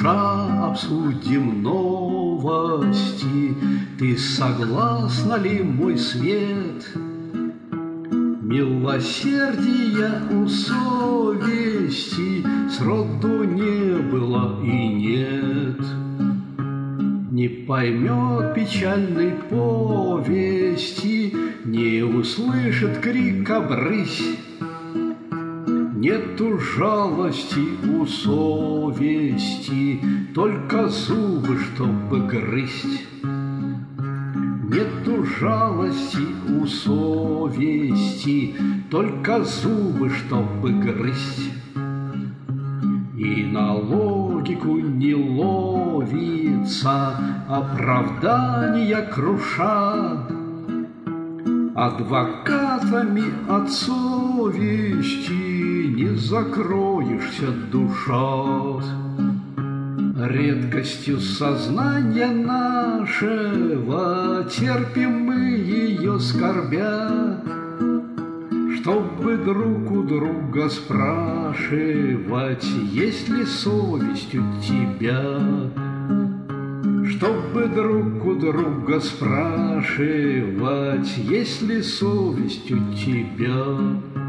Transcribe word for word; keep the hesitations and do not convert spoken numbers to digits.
душа, обсудим новости. Ты согласна ли, мой свет? Милосердия у совести сроду не было и нет. Не поймет печальной повести, не услышит крика брысь. Нету жалости у совести, только зубы, чтобы грызть. Нету жалости у совести, только зубы, чтобы грызть. И на логику не ловится, оправдания круша. Адвокатами от совести не закроешься, душа. Редкостью сознания нашего терпим мы ее скорбя, чтобы друг у друга спрашивать, есть ли совесть у тебя. Чтобы друг у друга спрашивать, есть ли совесть у тебя.